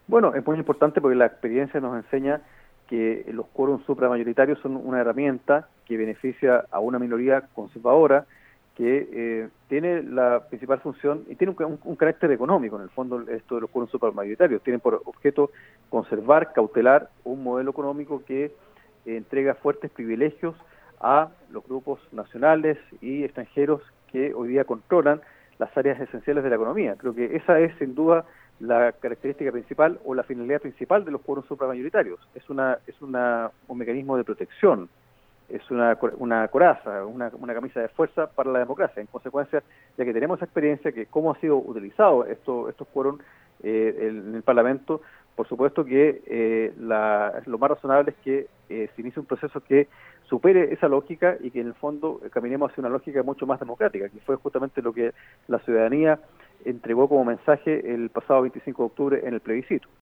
Bueno, es muy importante porque la experiencia nos enseña que los quórums supramayoritarios son una herramienta que beneficia a una minoría conservadora que tiene la principal función y tiene un carácter económico. En el fondo, esto de los quórums supramayoritarios tienen por objeto conservar, cautelar un modelo económico que entrega fuertes privilegios a los grupos nacionales y extranjeros que hoy día controlan las áreas esenciales de la economía. Creo que esa es sin duda la característica principal o la finalidad principal de los quórums supramayoritarios. Un mecanismo de protección, es una coraza, una camisa de fuerza para la democracia. En consecuencia, ya que tenemos esa experiencia, que cómo ha sido utilizado estos quórums en el Parlamento, por supuesto que lo más razonable es que se inicie un proceso que supere esa lógica y que en el fondo caminemos hacia una lógica mucho más democrática, que fue justamente lo que la ciudadanía entregó como mensaje el pasado 25 de octubre en el plebiscito.